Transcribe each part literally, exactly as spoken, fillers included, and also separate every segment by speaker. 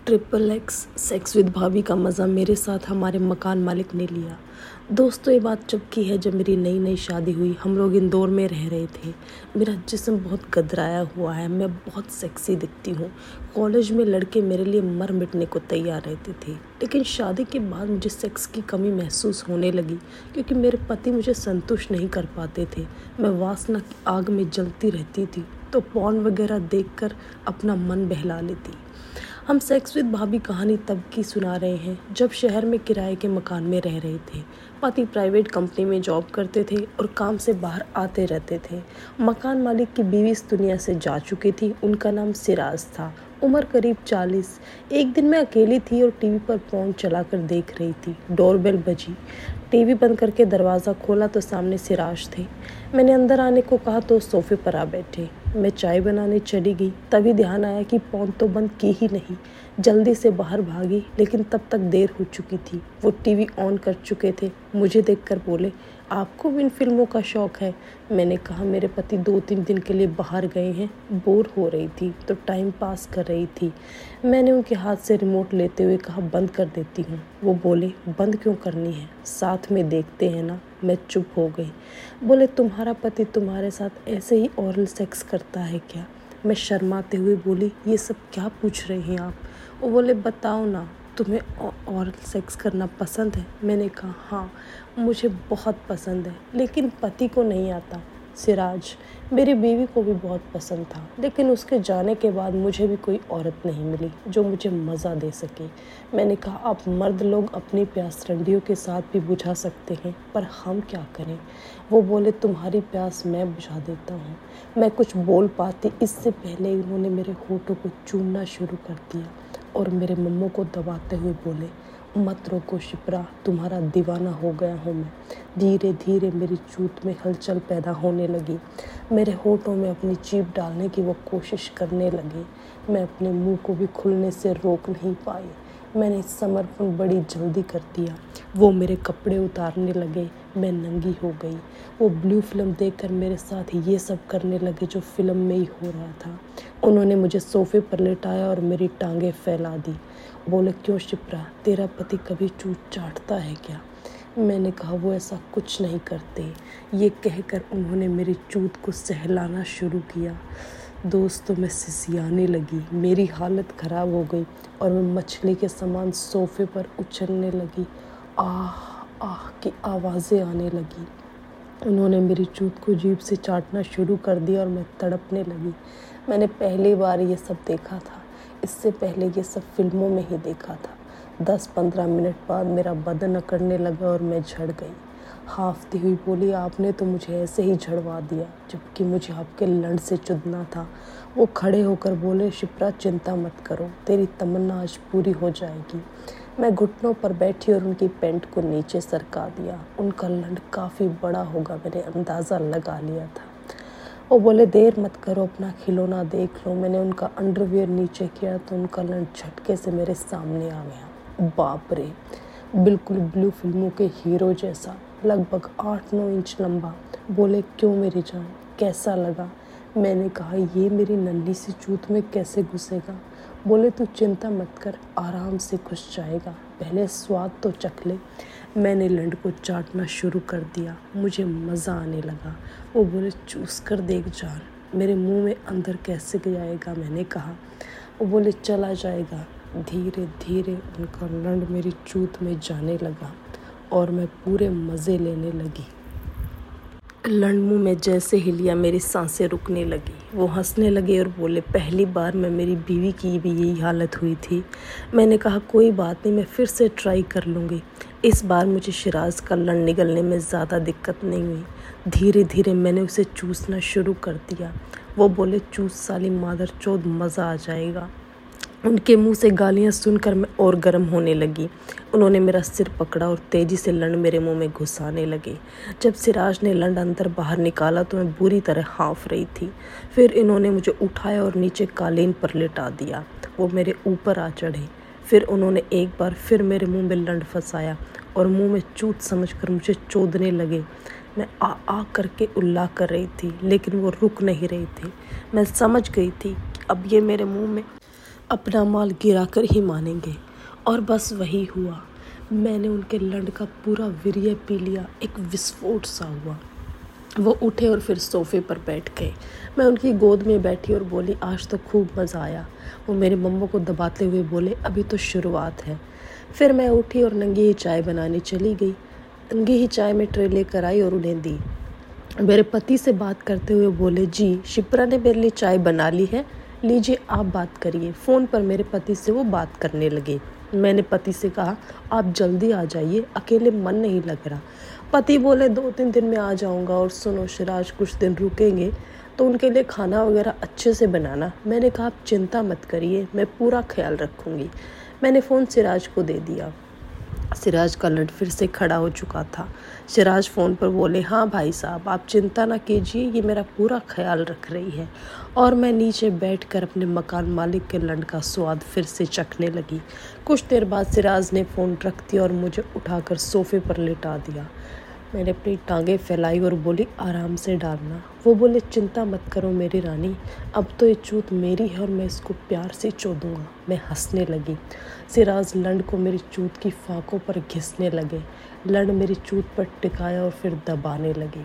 Speaker 1: Triple x sex with भाभी का मज़ा मेरे साथ हमारे मकान मालिक ने लिया। दोस्तों, ये बात जब की है जब मेरी नई नई शादी हुई। हम लोग इंदौर में रह रहे थे। मेरा जिस्म बहुत गदराया हुआ है, मैं बहुत सेक्सी दिखती हूँ। कॉलेज में लड़के मेरे लिए मर मिटने को तैयार रहते थे, लेकिन शादी के बाद मुझे सेक्स की कमी महसूस होने लगी क्योंकि मेरे पति मुझे संतुष्ट नहीं कर पाते थे। मैं वासना की आग में जलती रहती थी तो पॉर्न वगैरह देखकर अपना मन बहला लेती। हम सेक्स विद भाभी कहानी तब की सुना रहे हैं जब शहर में किराए के मकान में रह रहे थे। पति प्राइवेट कंपनी में जॉब करते थे और काम से बाहर आते रहते थे। मकान मालिक की बीवी इस दुनिया से जा चुकी थी। उनका नाम सिराज था, उम्र करीब चालीस। एक दिन मैं अकेली थी और टीवी पर फोन चलाकर देख रही थी। डोरबेल बजी। टीवी बंद करके दरवाज़ा खोला तो सामने सिराज थे। मैंने अंदर आने को कहा तो सोफे पर आ बैठे। मैं चाय बनाने चली गई, तभी ध्यान आया कि फोन तो बंद की ही नहीं। जल्दी से बाहर भागी, लेकिन तब तक देर हो चुकी थी। वो टीवी ऑन कर चुके थे। मुझे देखकर बोले, आपको भी इन फिल्मों का शौक़ है? मैंने कहा, मेरे पति दो तीन दिन के लिए बाहर गए हैं। बोर हो रही थी तो टाइम पास कर रही थी। मैंने उनके हाथ से रिमोट लेते हुए कहा, बंद कर देती हूँ। वो बोले, बंद क्यों करनी है, साथ में देखते हैं ना। मैं चुप हो गई। बोले, तुम्हारा पति तुम्हारे साथ ऐसे ही ओरल सेक्स करता है क्या? मैं शर्माते हुए बोली, ये सब क्या पूछ रहे हैं आप? वो बोले, बताओ ना, तुम्हें ओरल सेक्स करना पसंद है? मैंने कहा, हाँ, मुझे बहुत पसंद है, लेकिन पति को नहीं आता। सिराज, मेरी बीवी को भी बहुत पसंद था, लेकिन उसके जाने के बाद मुझे भी कोई औरत नहीं मिली जो मुझे मज़ा दे सके। मैंने कहा, आप मर्द लोग अपनी प्यास रंडियों के साथ भी बुझा सकते हैं, पर हम क्या करें? वो बोले, तुम्हारी प्यास मैं बुझा देता हूँ। मैं कुछ बोल पाती इससे पहले उन्होंने मेरे होठों को चूमना शुरू कर दिया और मेरे मम्मों को दबाते हुए बोले, मत रोको शिप्रा, तुम्हारा दीवाना हो गया हूँ मैं। धीरे धीरे मेरी चूत में हलचल पैदा होने लगी। मेरे होठों में अपनी जीभ डालने की वो कोशिश करने लगे। मैं अपने मुंह को भी खुलने से रोक नहीं पाई। मैंने समर्पण बड़ी जल्दी कर दिया। वो मेरे कपड़े उतारने लगे। मैं नंगी हो गई। वो ब्लू फिल्म देखकर मेरे साथ ये सब करने लगे जो फिल्म में ही हो रहा था। उन्होंने मुझे सोफे पर लेटाया और मेरी टांगें फैला दी। बोले, क्यों शिप्रा, तेरा पति कभी चूत चाटता है क्या? मैंने कहा, वो ऐसा कुछ नहीं करते। ये कहकर उन्होंने मेरी चूत को सहलाना शुरू किया। दोस्तों, मैं सिसियाने लगी। मेरी हालत ख़राब हो गई और मैं मछली के समान सोफे पर उछलने लगी। आह आह की आवाज़ें आने लगी। उन्होंने मेरी चूत को जीभ से चाटना शुरू कर दिया और मैं तड़पने लगी। मैंने पहली बार ये सब देखा था। इससे पहले ये सब फिल्मों में ही देखा था। दस पंद्रह मिनट बाद मेरा बदन अकड़ने लगा और मैं झड़ गई। हाफती हुई बोली, आपने तो मुझे ऐसे ही झड़वा दिया, जबकि मुझे आपके लंड से चुदना था। वो खड़े होकर बोले, शिप्रा, चिंता मत करो, तेरी तमन्ना आज पूरी हो जाएगी। मैं घुटनों पर बैठी और उनकी पैंट को नीचे सरका दिया। उनका लंड काफ़ी बड़ा होगा, मैंने अंदाज़ा लगा लिया था। वो बोले, देर मत करो, अपना खिलौना देख लो। मैंने उनका अंडरवियर नीचे किया तो उनका लंड झटके से मेरे सामने आ गया। बाप रे, बिल्कुल ब्लू फिल्मों के हीरो जैसा, लगभग आठ नौ इंच लंबा। बोले, क्यों मेरी जान, कैसा लगा? मैंने कहा, ये मेरी नन्ही सी चूत में कैसे घुसेगा? बोले, तू चिंता मत कर, आराम से घुस जाएगा, पहले स्वाद तो चख ले। मैंने लंड को चाटना शुरू कर दिया। मुझे मज़ा आने लगा। वो बोले, चूस कर देख जान, मेरे मुंह में अंदर कैसे जाएगा? मैंने कहा। वो बोले, चला जाएगा। धीरे धीरे उनका लंड मेरी चूत में जाने लगा और मैं पूरे मज़े लेने लगी। लंड मुंह में जैसे ही लिया, मेरी सांसें रुकने लगी। वो हंसने लगे और बोले, पहली बार में मेरी बीवी की भी यही हालत हुई थी। मैंने कहा, कोई बात नहीं, मैं फिर से ट्राई कर लूँगी। इस बार मुझे शिराज का लंड निगलने में ज़्यादा दिक्कत नहीं हुई। धीरे धीरे मैंने उसे चूसना शुरू कर दिया। वो बोले, चूस साली मादर चौथ, मज़ा आ जाएगा। उनके मुंह से गालियां सुनकर मैं और गर्म होने लगी। उन्होंने मेरा सिर पकड़ा और तेज़ी से लंड मेरे मुंह में घुसाने लगे। जब सिराज ने लंड अंदर बाहर निकाला तो मैं बुरी तरह हाँफ रही थी। फिर इन्होंने मुझे उठाया और नीचे कालीन पर लिटा दिया। वो मेरे ऊपर आ चढ़े। फिर उन्होंने एक बार फिर मेरे मुंह में लंड फंसाया और मुंह में चूत समझकर मुझे चोदने लगे। मैं आ आ करके उल्ला कर रही थी, लेकिन वो रुक नहीं रही थी। मैं समझ गई थी कि अब ये मेरे मुंह में अपना माल गिरा कर ही मानेंगे। और बस वही हुआ। मैंने उनके लंड का पूरा वीर्य पी लिया। एक विस्फोट सा हुआ। वो उठे और फिर सोफे पर बैठ गए। मैं उनकी गोद में बैठी और बोली, आज तो खूब मज़ा आया। वो मेरे मम्मो को दबाते हुए बोले, अभी तो शुरुआत है। फिर मैं उठी और नंगी ही चाय बनाने चली गई। नंगी ही चाय में ट्रे लेकर आई और उन्हें दी। मेरे पति से बात करते हुए बोले, जी शिप्रा ने मेरे लिए चाय बना ली है, लीजिए आप बात करिए। फ़ोन पर मेरे पति से वो बात करने लगे। मैंने पति से कहा, आप जल्दी आ जाइए, अकेले मन नहीं लग रहा। पति बोले, दो तीन दिन में आ जाऊंगा। और सुनो सिराज कुछ दिन रुकेंगे तो उनके लिए खाना वगैरह अच्छे से बनाना। मैंने कहा, आप चिंता मत करिए, मैं पूरा ख्याल रखूंगी। मैंने फ़ोन सिराज को दे दिया। सिराज का लड़ फिर से खड़ा हो चुका था। सिराज फ़ोन पर बोले, हाँ भाई साहब, आप चिंता ना कीजिए, ये मेरा पूरा ख्याल रख रही है। और मैं नीचे बैठकर अपने मकान मालिक के लंड का स्वाद फिर से चखने लगी। कुछ देर बाद सिराज ने फ़ोन रख दिया और मुझे उठाकर सोफे पर लेटा दिया। मैंने अपनी टांगें फैलाई और बोली, आराम से डालना। वो बोले, चिंता मत करो मेरी रानी, अब तो ये चूत मेरी है और मैं इसको प्यार से चोदूँगा। मैं हंसने लगी। सिराज लंड को मेरी चूत की फाकों पर घिसने लगे। लंड मेरी चूत पर टिकाया और फिर दबाने लगे।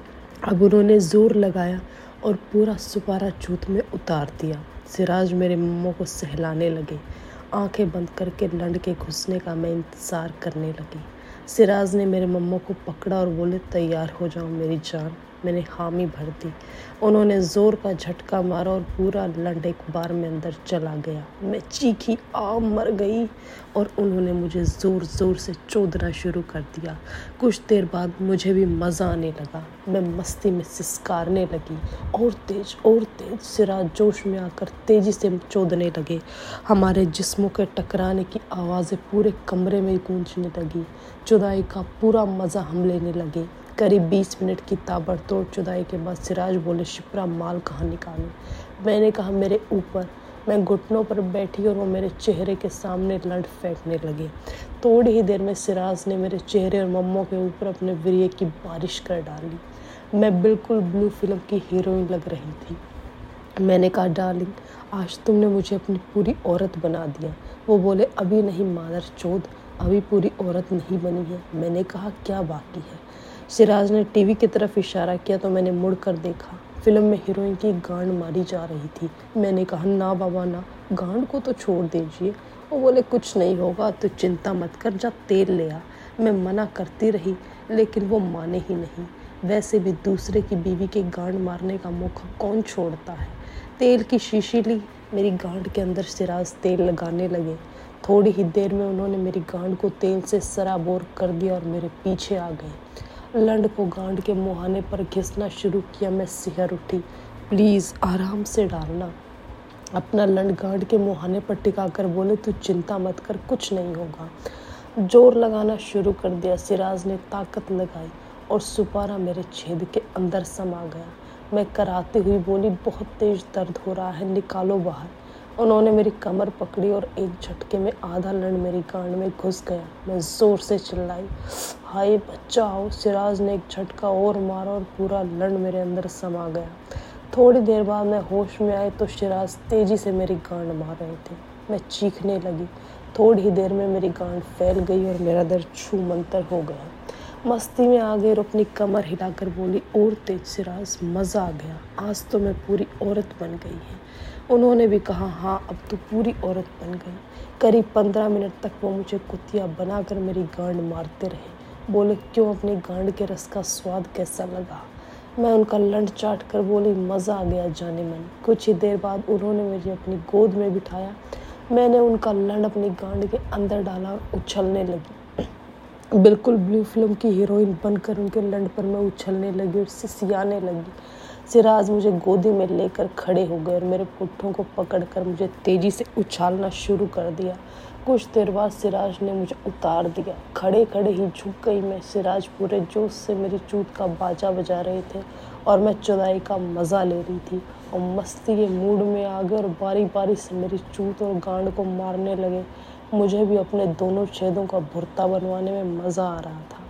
Speaker 1: अब उन्होंने जोर लगाया और पूरा सुपारा चूत में उतार दिया। सिराज मेरे मम्मो को सहलाने लगे। आंखें बंद करके लंड के घुसने का मैं इंतज़ार करने लगी। सिराज ने मेरे मम्मो को पकड़ा और बोले, तैयार हो जाओ मेरी जान। मैंने हामी भर दी। उन्होंने ज़ोर का झटका मारा और पूरा लंड एक बार में अंदर चला गया। मैं चीखी, आ मर गई। और उन्होंने मुझे ज़ोर ज़ोर से चोदना शुरू कर दिया। कुछ देर बाद मुझे भी मज़ा आने लगा। मैं मस्ती में सिसकारने लगी, और तेज और तेज। सिराज जोश में आकर तेज़ी से चोदने लगे। हमारे जिस्मों के टकराने की आवाज़ें पूरे कमरे में गूंजने लगी। जुदाई का पूरा मज़ा हम लेने लगे। करीब बीस मिनट की ताबड़तोड़ जुदाई के बाद सिराज बोले, शिप्रा माल कहाँ निकालूं? मैंने कहा, मेरे ऊपर। मैं घुटनों पर बैठी और वो मेरे चेहरे के सामने लंड फेंकने लगे। थोड़ी ही देर में सिराज ने मेरे चेहरे और मम्मो के ऊपर अपने वीर्य की बारिश कर डाली। मैं बिल्कुल ब्लू फिल्म की हीरोइन लग रही थी। मैंने कहा, डार्लिंग, आज तुमने मुझे अपनी पूरी औरत बना दिया। वो बोले, अभी नहीं मादर चोद, अभी पूरी औरत नहीं बनी है। मैंने कहा, क्या बाकी है? सिराज ने टीवी की तरफ इशारा किया तो मैंने मुड़कर देखा। फिल्म में हीरोइन की गांड मारी जा रही थी। मैंने कहा, ना बाबा ना, गांड को तो छोड़ दीजिए। वो बोले, कुछ नहीं होगा, तो चिंता मत कर, जा तेल ले आ। मैं मना करती रही लेकिन वो माने ही नहीं। वैसे भी दूसरे की बीवी के गांड मारने का मौका कौन छोड़ता है। तेल की शीशी ली, मेरी गांड के अंदर सिराज तेल लगाने लगे। थोड़ी ही देर में उन्होंने मेरी गांड को तेल से सराबोर कर दिया और मेरे पीछे आ गए। लंड को गांड के मुहाने पर घिसना शुरू किया। मैं सिहर उठी। प्लीज़ आराम से डालना। अपना लंड गांड के मुहाने पर टिकाकर बोले, तू चिंता मत कर, कुछ नहीं होगा। जोर लगाना शुरू कर दिया। सिराज ने ताकत लगाई और सुपारा मेरे छेद के अंदर समा गया। मैं कराती हुई बोली, बहुत तेज दर्द हो रहा है, निकालो बाहर। उन्होंने मेरी कमर पकड़ी और एक झटके में आधा लंड मेरी गांड में घुस गया। मैं जोर से चिल्लाई, हाय बचाओ। सिराज ने एक झटका और मारा और पूरा लंड मेरे अंदर समा गया। थोड़ी देर बाद मैं होश में आई तो सिराज तेजी से मेरी गांड मार रहे थे। मैं चीखने लगी। थोड़ी ही देर में मेरी गांड फैल गई और मेरा दर्द छू मंतर हो गया। मस्ती में आ गई और अपनी कमर हिलाकर बोली, और तेज सिराज, मज़ा आ गया, आज तो मैं पूरी औरत बन गई है। उन्होंने भी कहा, हाँ अब तो पूरी औरत बन गई। करीब पंद्रह मिनट तक वो मुझे कुतिया बनाकर मेरी गांड मारते रहे। बोले, क्यों, अपनी गांड के रस का स्वाद कैसा लगा? मैं उनका लंड चाट कर बोली, मज़ा आ गया जाने मन। कुछ ही देर बाद उन्होंने मुझे अपनी गोद में बिठाया। मैंने उनका लंड अपनी गांड के अंदर डाला और उछलने लगी। बिल्कुल ब्लू फिल्म की हीरोइन बनकर उनके लंड पर मैं उछलने लगी और सिसियाने लगी। सिराज मुझे गोदी में लेकर खड़े हो गए और मेरे पुट्ठों को पकड़कर मुझे तेजी से उछालना शुरू कर दिया। कुछ देर बाद सिराज ने मुझे उतार दिया। खड़े खड़े ही झुक गई मैं। सिराज पूरे जोश से मेरी चूत का बाजा बजा रहे थे और मैं चुदाई का मज़ा ले रही थी और मस्ती के मूड में आ गए और बारी बारी से मेरी चूत और गांड को मारने लगे। मुझे भी अपने दोनों छेदों का भुर्ता बनवाने में मज़ा आ रहा था।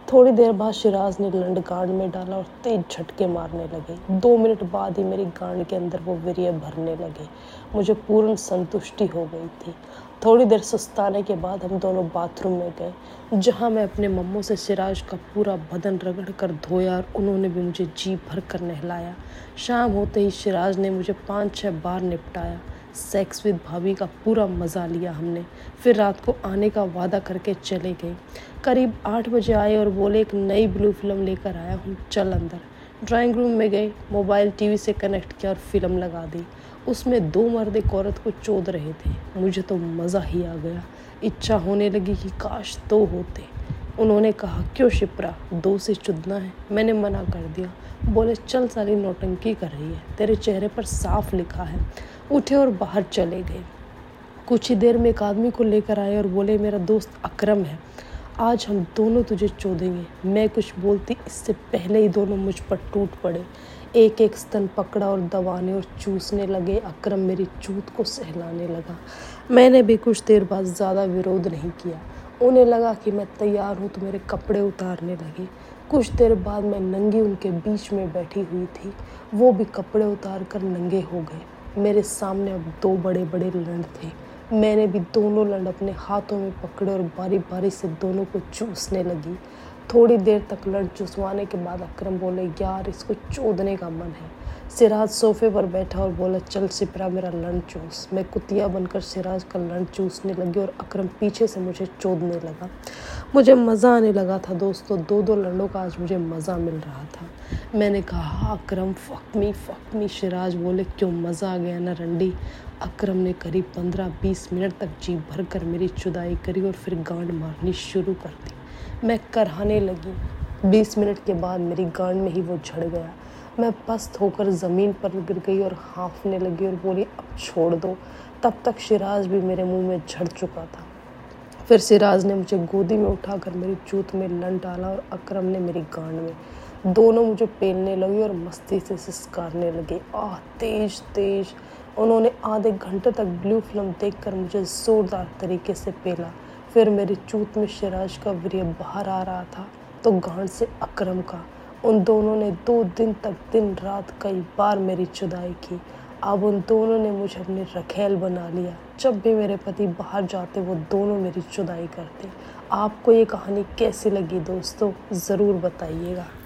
Speaker 1: थोड़ी देर बाद शिराज ने लंड गांड में डाला और तेज झटके मारने लगे। दो मिनट बाद ही मेरी गांड के अंदर वो वीर्य भरने लगे। मुझे पूर्ण संतुष्टि हो गई थी। थोड़ी देर सुस्ताने के बाद हम दोनों बाथरूम में गए, जहां मैं अपने मम्मों से शिराज का पूरा बदन रगड़ कर धोया और उन्होंने भी मुझे जी भर कर नहलाया। शाम होते ही शिराज ने मुझे पाँच छः बार निपटाया। सेक्स विद भाभी का पूरा मज़ा लिया हमने। फिर रात को आने का वादा करके चले गए। करीब आठ बजे आए और बोले एक नई ब्लू फिल्म लेकर आया हूँ, चल अंदर। ड्राइंग रूम में गए, मोबाइल टीवी से कनेक्ट किया और फिल्म लगा दी। उसमें दो मर्द एक औरत को चोद रहे थे। मुझे तो मज़ा ही आ गया। इच्छा होने लगी कि काश दो होते। उन्होंने कहा, क्यों शिप्रा, दो से चुदना है? मैंने मना कर दिया। बोले, चल सारी नौटंकी कर रही है, तेरे चेहरे पर साफ लिखा है। उठे और बाहर चले गए। कुछ ही देर में एक आदमी को लेकर आए और बोले, मेरा दोस्त अकरम है, आज हम दोनों तुझे चोदेंगे। मैं कुछ बोलती इससे पहले ही दोनों मुझ पर टूट पड़े। एक एक स्तन पकड़ा और दबाने और चूसने लगे। अकरम मेरी चूत को सहलाने लगा। मैंने भी कुछ देर बाद ज़्यादा विरोध नहीं किया। उन्हें लगा कि मैं तैयार हूँ तो मेरे कपड़े उतारने लगे। कुछ देर बाद मैं नंगी उनके बीच में बैठी हुई थी। वो भी कपड़े उतार कर नंगे हो गए। मेरे सामने अब दो बड़े बड़े लंड थे। मैंने भी दोनों लंड अपने हाथों में पकड़े और बारी बारी से दोनों को चूसने लगी। थोड़ी देर तक लंड चूसवाने के बाद अकरम बोले, यार इसको चोदने का मन है। सिराज सोफे पर बैठा और बोला, चल सिपरा मेरा लंड चूस। मैं कुतिया बनकर सिराज का लंड चूसने लगी और अकरम पीछे से मुझे चोदने लगा। मुझे मज़ा आने लगा था दोस्तों। दो दो लंडों का आज मुझे मज़ा मिल रहा था। मैंने कहा, Akram fuck me fuck me. Siraj बोले, क्यों, मज़ा आ गया ना रंडी? अकरम ने करीब पंद्रह बीस मिनट तक जी भर कर मेरी चुदाई करी और फिर गांड मारनी शुरू कर दी। मैं करहाने लगी। बीस मिनट के बाद मेरी गांड में ही वो झड़ गया। मैं पस्त होकर ज़मीन पर गिर गई और हाँफने लगी और बोली, अब छोड़ दो। तब तक सिराज भी मेरे मुंह में झड़ चुका था। फिर सिराज ने मुझे गोदी में उठाकर मेरी चूत में लंड डाला और अकरम ने मेरी गांड में। दोनों मुझे पेलने लगे और मस्ती से सिसकारने लगे। आह, तेज तेज। उन्होंने आधे घंटे तक ब्लू फिल्म देखकर मुझे ज़ोरदार तरीके से पेला। फिर मेरी चूत में सिराज का वीर्य बाहर आ रहा था तो गांड से अकरम का। उन दोनों ने दो दिन तक दिन रात कई बार मेरी चुदाई की। अब उन दोनों ने मुझे अपनी रखेल बना लिया। जब भी मेरे पति बाहर जाते वो दोनों मेरी चुदाई करते। आपको ये कहानी कैसी लगी दोस्तों, ज़रूर बताइएगा।